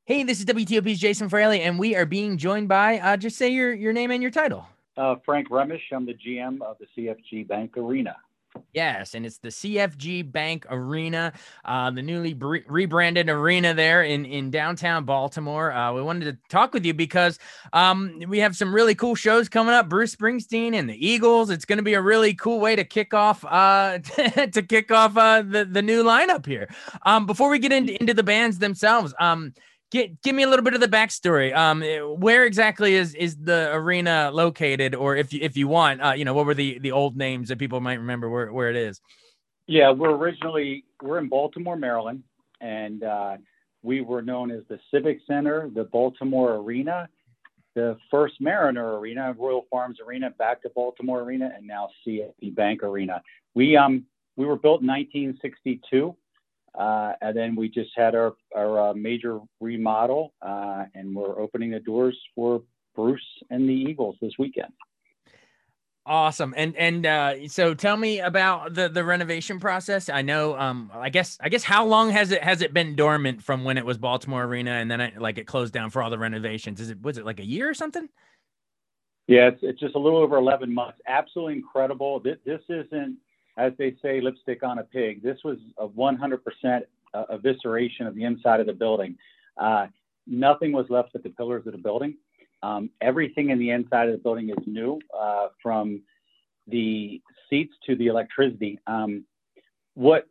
Hey, this is WTOP's Jason Fraley, and we are being joined by, just say your name and your title. Frank Remish. I'm the GM of the CFG Bank Arena. Yes, and it's the CFG Bank Arena, the newly rebranded arena there in downtown Baltimore. We wanted to talk with you because we have some really cool shows coming up. Bruce Springsteen and the Eagles. It's going to be a really cool way to kick off to kick off the new lineup here. Before we get into the bands themselves, give me a little bit of the backstory. Where exactly is the arena located, or if you want, what were the old names that people might remember where it is? Yeah, we're in Baltimore, Maryland, and we were known as the Civic Center, the Baltimore Arena, the first Mariner Arena, Royal Farms Arena, back to Baltimore Arena, and now CFG Bank Arena. We were built in 1962. And then we just had our major remodel, and we're opening the doors for Bruce and the Eagles this weekend. Awesome. And so tell me about the renovation process. I know, I guess how long has it been dormant from when it was Baltimore Arena and then it closed down for all the renovations? Was it like a year or something? Yeah, it's just a little over 11 months. Absolutely incredible. This isn't, as they say, lipstick on a pig. This was a 100% evisceration of the inside of the building. Nothing was left but the pillars of the building. Everything in the inside of the building is new, from the seats to the electricity. What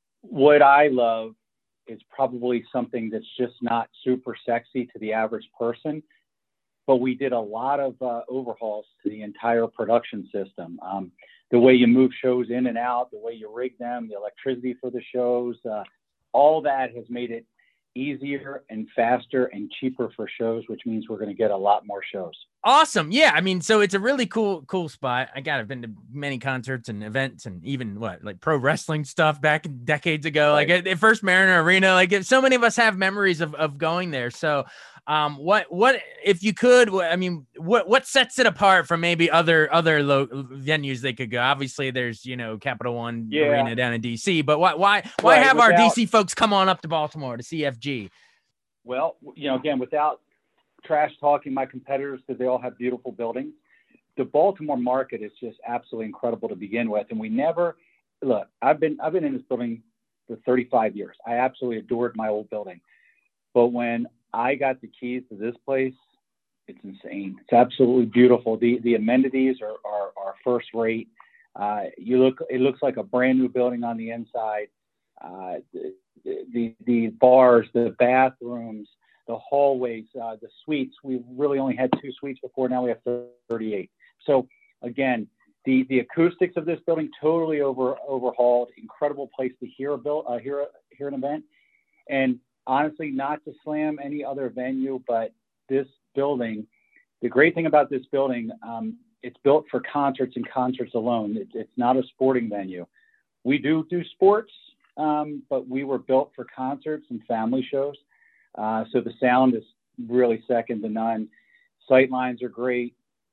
I love is probably something that's just not super sexy to the average person, but we did a lot of overhauls to the entire production system. The way you move shows in and out, the way you rig them, the electricity for the shows, all that has made it easier and faster and cheaper for shows, which means we're going to get a lot more shows. Awesome. Yeah. I mean, so it's a really cool spot. I've been to many concerts and events and even like pro wrestling stuff back decades ago, right. Like at First Mariner Arena, so many of us have memories of going there. So what if you could, I mean, what sets it apart from maybe other venues they could go? Obviously there's, Capital One Arena down in DC, but why have our DC folks come on up to Baltimore to CFG? Well, again, without trash talking my competitors, because they all have beautiful buildings, the Baltimore market is just absolutely incredible to begin with. And we never look, I've been in this building for 35 years. I absolutely adored my old building. But when I got the keys to this place, it's insane. It's absolutely beautiful. The amenities are first rate. It looks like a brand new building on the inside. The bars, the bathrooms, the hallways, the suites. We really only had 2 suites before. Now we have 38. So again, the acoustics of this building totally overhauled. Incredible place to hear an event. And honestly, not to slam any other venue, but this building, the great thing about this building, it's built for concerts and concerts alone. It's not a sporting venue. We do sports, but we were built for concerts and family shows. So the sound is really second to none. Sight lines are great.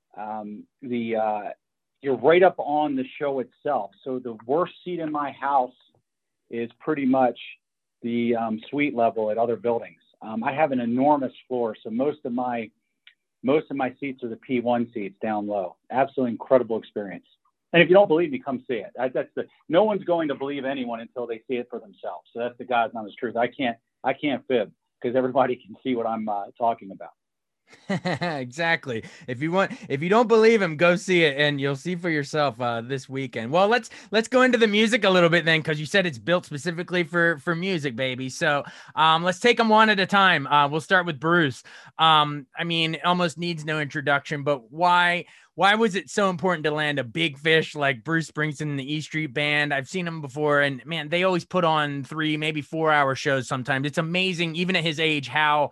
You're right up on the show itself. So the worst seat in my house is pretty much the suite level at other buildings. I have an enormous floor, so most of my seats are the P1 seats down low. Absolutely incredible experience. And if you don't believe me, come see it. No one's going to believe anyone until they see it for themselves. So that's the God's honest truth. I can't fib, because everybody can see what I'm talking about. Exactly. If you don't believe him, go see it and you'll see for yourself this weekend. Well, let's go into the music a little bit then, because you said it's built specifically for music, baby. So let's take them one at a time. We'll start with Bruce. I mean, it almost needs no introduction, but why was it so important to land a big fish like Bruce Springsteen and the E Street Band? I've seen them before, and man, they always put on 3, maybe 4-hour shows sometimes. It's amazing, even at his age, how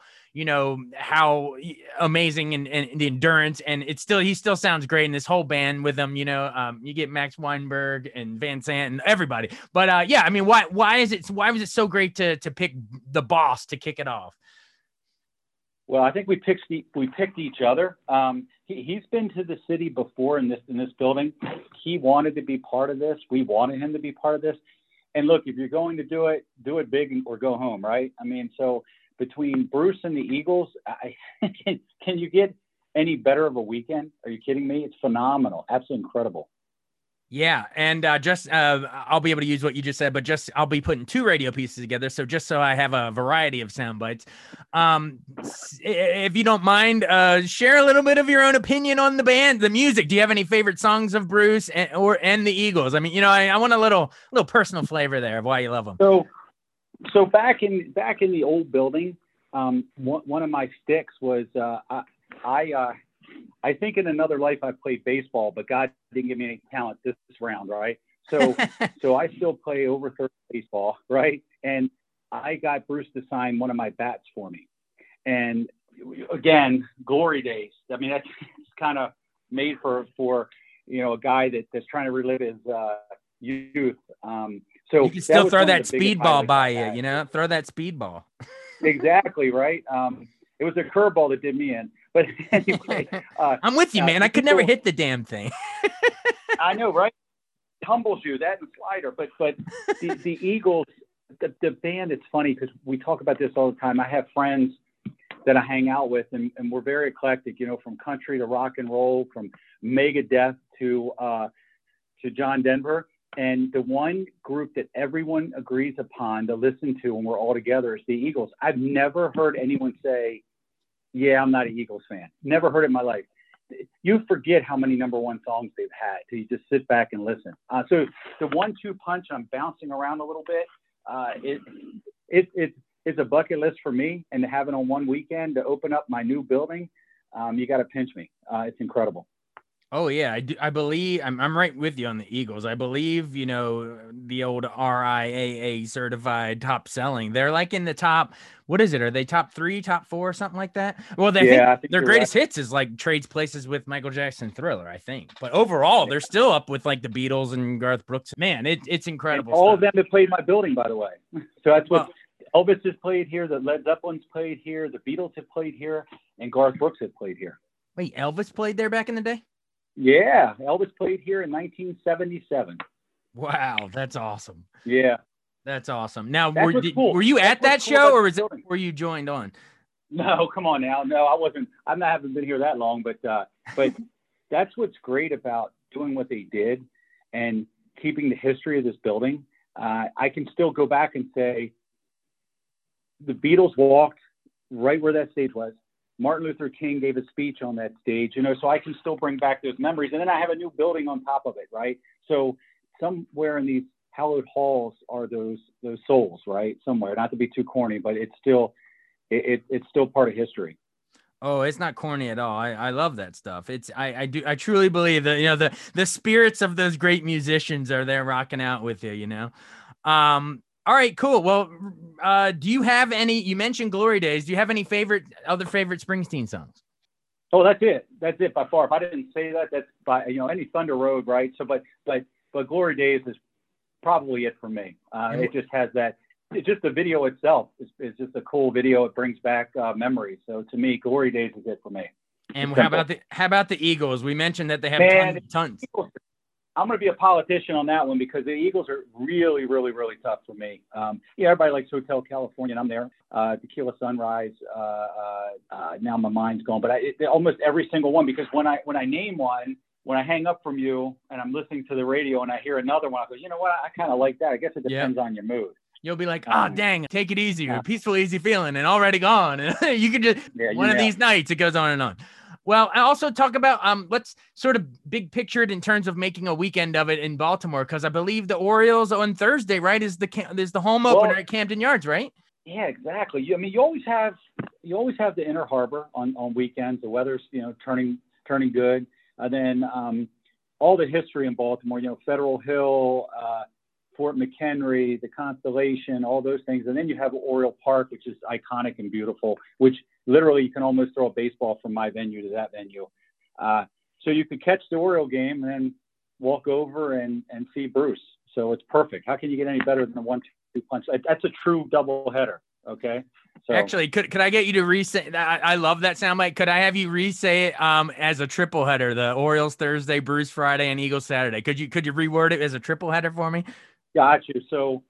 amazing and the endurance, and he still sounds great in this whole band with them. You get Max Weinberg and Van Sant and everybody. But I mean, why was it so great to pick the Boss to kick it off? Well, I think we picked each other. He's been to the city before in this building. He wanted to be part of this. We wanted him to be part of this. And look, if you're going to do it big or go home, right? I mean, so between Bruce and the Eagles, can you get any better of a weekend? Are you kidding me? It's phenomenal. Absolutely incredible. Yeah, and I'll be able to use what you just said, but I'll be putting two radio pieces together, so just so I have a variety of sound bites. If you don't mind, share a little bit of your own opinion on the band, the music. Do you have any favorite songs of Bruce and the Eagles? I mean, I want a little personal flavor there of why you love them. So back in the old building, one of my sticks was I think in another life I played baseball, but God didn't give me any talent this round, right? So I still play over third baseball, right? And I got Bruce to sign one of my bats for me. And again, glory days. I mean, that's kind of made for a guy that's trying to relive his youth. So you can still throw that speedball by you, throw that speedball. Exactly, right? It was a curveball that did me in. But anyway, I'm with you, man. I could never hit the damn thing. I know, right? It humbles you, that and slider. But the Eagles, the band, it's funny because we talk about this all the time. I have friends that I hang out with, and we're very eclectic, from country to rock and roll, from Megadeth to John Denver. And the one group that everyone agrees upon to listen to when we're all together is the Eagles. I've never heard anyone say, yeah, I'm not an Eagles fan. Never heard it in my life. You forget how many number one songs they've had till you just sit back and listen. So the 1-2 punch, I'm bouncing around a little bit. It's a bucket list for me, and to have it on one weekend to open up my new building, you got to pinch me. It's incredible. Oh yeah, I believe I'm right with you on the Eagles. I believe, the old RIAA certified top selling. They're like in the top, what is it? Are they top 3, top 4, something like that? Well, I think their greatest hits is like trades places with Michael Jackson Thriller, I think. But overall, they're still up with like the Beatles and Garth Brooks. Man, it's incredible. And all of them have played my building, by the way. So that's what Elvis has played here, the Led Zeppelin's played here, the Beatles have played here, and Garth Brooks have played here. Wait, Elvis played there back in the day? Yeah, Elvis played here in 1977. Wow, that's awesome. Yeah, that's awesome. Now, cool. Were you at that show, or were you joined on? No, come on now. No, I wasn't. I haven't been here that long, but that's what's great about doing what they did and keeping the history of this building. I can still go back and say the Beatles walked right where that stage was. Martin Luther King gave a speech on that stage, so I can still bring back those memories. And then I have a new building on top of it, right? So somewhere in these hallowed halls are those souls, right? Somewhere, not to be too corny, but it's still part of history. Oh, it's not corny at all. I love that stuff. I truly believe that, the spirits of those great musicians are there rocking out with you, All right, cool. Well, do you have any, you mentioned Glory Days. Do you have any other favorite Springsteen songs? Oh, that's it. That's it by far. If I didn't say that, that's by, any Thunder Road, right? So, but Glory Days is probably it for me. It just has that, just the video itself is just a cool video. It brings back memories. So to me, Glory Days is it for me. And how about the Eagles? We mentioned that they have tons. I'm going to be a politician on that one because the Eagles are really, really, really tough for me. Everybody likes Hotel California, and I'm there. Tequila Sunrise. Now my mind's gone, but almost every single one, because when I name one, when I hang up from you and I'm listening to the radio and I hear another one, I go, you know what? I kind of like that. I guess it depends on your mood. You'll be like, dang, take it easy, or peaceful, easy feeling, and already gone. And you can just one of these nights, it goes on and on. Well, I also talk about let's sort of big picture it in terms of making a weekend of it in Baltimore, because I believe the Orioles on Thursday, right, is the home opener at Camden Yards, right? Yeah, exactly. You always have the Inner Harbor on weekends. The weather's turning good. Then all the history in Baltimore, Federal Hill, Fort McHenry, the Constellation, all those things. And then you have Oriole Park, which is iconic and beautiful, which literally you can almost throw a baseball from my venue to that venue. So you could catch the Oriole game and then walk over and see Bruce. So it's perfect. How can you get any better than a 1-2 punch? That's a true double header. Okay. So actually, could I get you to re-say that? I love that soundbite. Could I have you re-say it as a triple header? The Orioles Thursday, Bruce Friday, and Eagles Saturday. Could you reword it as a triple header for me? Got you. So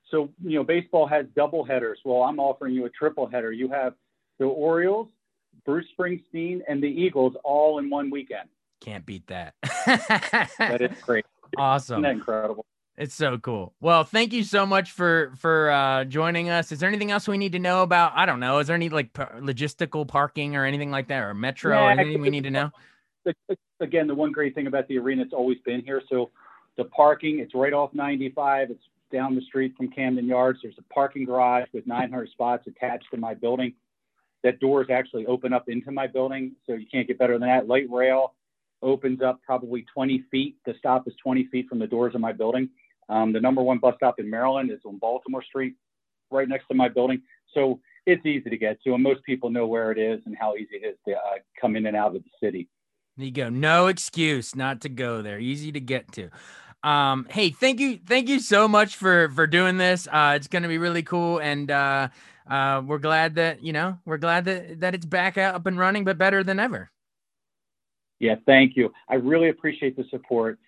So, baseball has double headers. Well, I'm offering you a triple header. You have the Orioles, Bruce Springsteen, and the Eagles all in one weekend. Can't beat that. That is great. Awesome. Isn't that incredible? It's so cool. Well, thank you so much for joining us. Is there anything else we need to know about? I don't know. Is there any like logistical parking or anything like that, or metro, or anything we need to know? Again, the one great thing about the arena, it's always been here. So the parking, it's right off 95. It's down the street from Camden Yards. There's a parking garage with 900 spots attached to my building. That doors actually open up into my building, so you can't get better than that. Light rail opens up probably 20 feet. The stop is 20 feet from the doors of my building. The number one bus stop in Maryland is on Baltimore Street, right next to my building. So it's easy to get to, and most people know where it is and how easy it is to come in and out of the city. There you go. No excuse not to go there. Easy to get to. Hey, thank you so much for doing this. It's going to be really cool, and we're glad that that it's back up and running, but better than ever. Yeah, thank you. I really appreciate the support.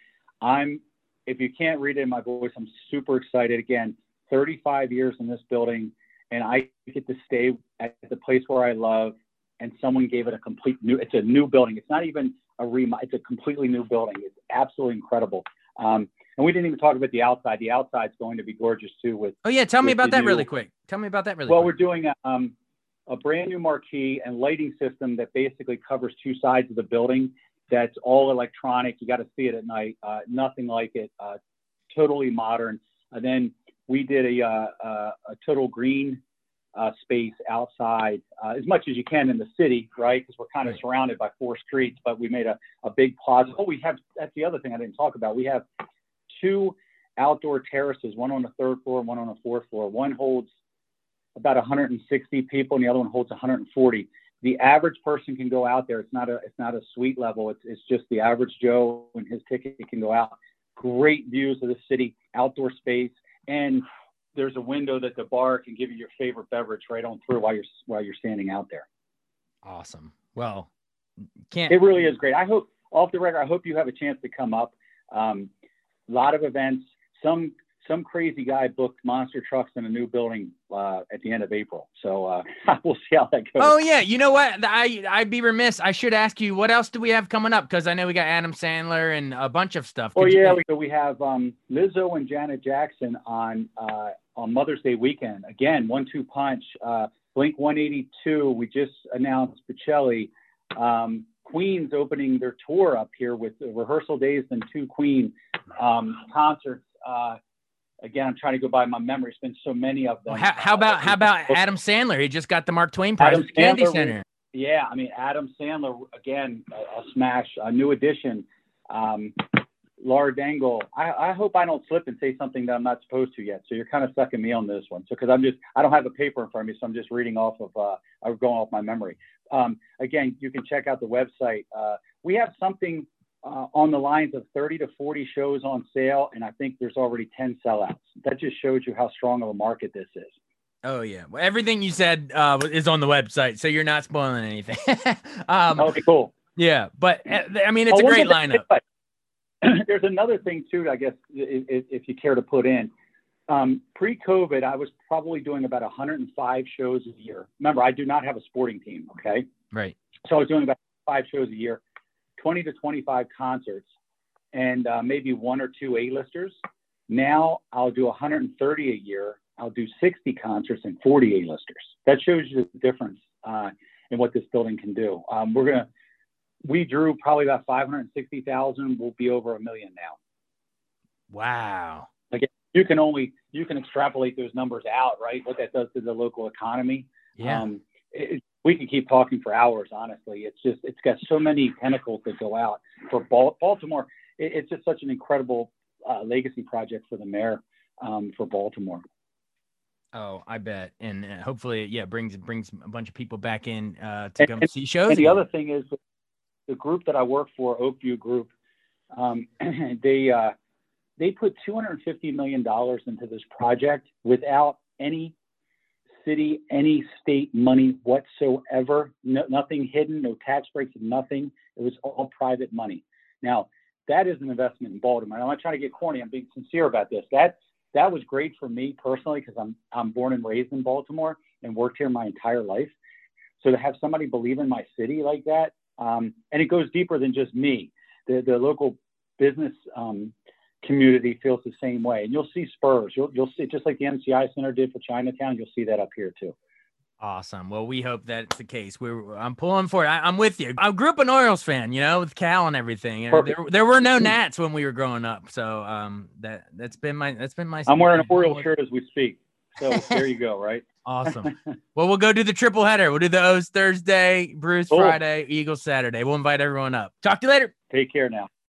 If you can't read it in my voice, I'm super excited. Again, 35 years in this building, and I get to stay at the place where I love, and someone gave it it's a new building. It's not even a remodel. It's a completely new building. It's absolutely incredible. And we didn't even talk about the outside. The outside's going to be gorgeous too. Tell me about that really quick. Well, we're doing a brand new marquee and lighting system that basically covers two sides of the building. That's all electronic. You got to see it at night. Nothing like it. Totally modern. And then we did a total green space outside, as much as you can in the city, right? Because we're kind of surrounded by 4 streets, but we made a big plaza. That's the other thing I didn't talk about. We have 2 outdoor terraces, one on the 3rd floor and one on the 4th floor. One holds about 160 people and the other one holds 140. The average person can go out there. It's not a suite level. It's just the average Joe and his ticket can go out. Great views of the city, outdoor space, and there's a window that the bar can give you your favorite beverage right on through while you're standing out there. Awesome. Well, it really is great. I hope, off the record, I hope you have a chance to come up. A lot of events. Some crazy guy booked monster trucks in a new building at the end of April. So we'll see how that goes. Oh, yeah. You know what? I'd be remiss. I should ask you, what else do we have coming up? Because I know we got Adam Sandler and a bunch of stuff. We have Lizzo and Janet Jackson on Mother's Day weekend. Again, 1-2 punch. Blink-182. We just announced Bocelli. Queen's opening their tour up here with the rehearsal days and 2 Queen concerts. Again, I'm trying to go by my memory. It's been so many of them. How about Adam Sandler? He just got the Mark Twain Prize at the Kennedy Center. Yeah, I mean, Adam Sandler, again, a smash, a new addition. Laura Dangle. I hope I don't slip and say something that I'm not supposed to yet. So you're kind of sucking me on this one. So because I don't have a paper in front of me, so I'm just reading off of, I'm going off my memory. Again, you can check out the website. We have something on the lines of 30 to 40 shows on sale, and I think there's already 10 sellouts. That just shows you how strong of a market this is. Oh, yeah. Well, everything you said is on the website, so you're not spoiling anything. Okay, cool. Yeah, but I mean, it's a great lineup. There's another thing, too, I guess, if you care to put in. Pre-COVID, I was probably doing about 105 shows a year. Remember, I do not have a sporting team, okay? Right. So I was doing about 5 shows a year. 20 to 25 concerts, and maybe 1 or 2 A-listers. Now I'll do 130 a year. I'll do 60 concerts and 40 A-listers. That shows you the difference in what this building can do. We drew probably about 560,000. We'll be over 1 million now. Wow. Again, you can extrapolate those numbers out, right? What that does to the local economy. Yeah. We can keep talking for hours, honestly. It's got so many tentacles that go out for Baltimore. It's just such an incredible legacy project for the mayor for Baltimore. Oh, I bet. And hopefully, brings a bunch of people back in to come see shows. And the other thing is the group that I work for, Oakview Group, they put $250 million into this project without any city, any state money whatsoever. Nothing hidden, no tax breaks, nothing. It was all private money. Now, that is an investment in Baltimore. I'm not trying to get corny. I'm being sincere about this. that was great for me personally, because I'm born and raised in Baltimore and worked here my entire life. So to have somebody believe in my city like that, and it goes deeper than just me. The local business community feels the same way. And you'll see spurs. You'll see, just like the MCI Center did for Chinatown, you'll see that up here too. Awesome. Well, we hope that's the case. I'm pulling for it. I'm with you. I grew up an Orioles fan, with Cal and everything. And there were no Nats when we were growing up. So that's been my I'm wearing an Orioles shirt as we speak. So there you go, right? Awesome. Well, we'll go do the triple header. We'll do the O's Thursday, Brews Friday, Eagles Saturday. We'll invite everyone up. Talk to you later. Take care now.